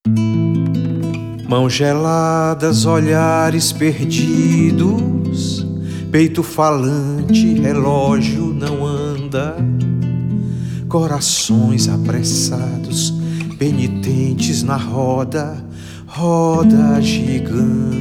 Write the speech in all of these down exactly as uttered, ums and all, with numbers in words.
Mãos geladas, olhares perdidos, peito falante, relógio não anda, corações apressados, penitentes na roda, roda gigante.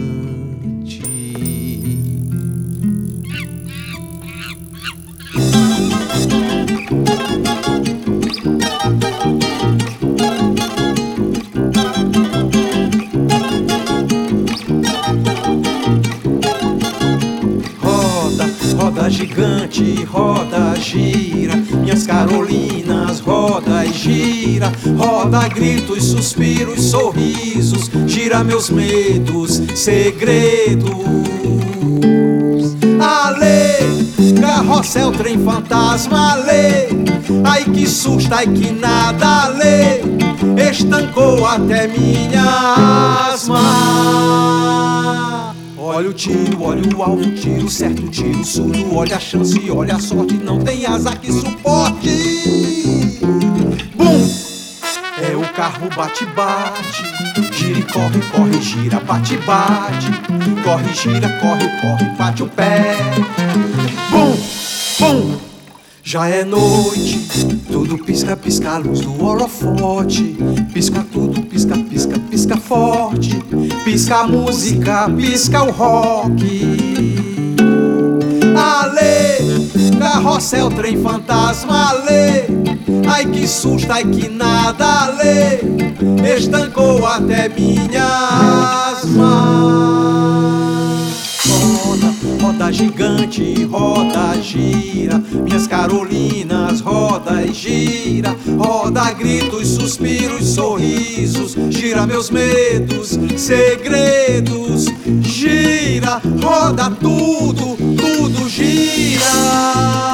Roda gigante, roda, gira, minhas carolinas, roda e gira, roda gritos, suspiros, sorrisos, gira meus medos, segredos. Ale, carrossel, trem fantasma, ale, ai que susto, ai que nada, ale, estancou até minha asma. Olha o tiro, olha o alvo, tiro certo, tiro surdo, olha a chance, olha a sorte, não tem asa que suporte. Bum! É o carro bate-bate, gira e corre, corre, gira, bate-bate, corre, gira, corre, corre, bate o pé. Bum! Bum! Já é noite, tudo pisca, pisca a luz do holofote. Pisca tudo, pisca, pisca, pisca forte. Pisca a música, pisca o rock. Ale, carrossel, trem fantasma, ale, ai que susto, ai que nada, ale, estancou até minha asma. Roda, roda gigante, roda, gira, minhas carolinas, roda e gira, roda gritos, suspiros, sorrisos, gira meus medos, segredos, gira, roda tudo, tudo gira.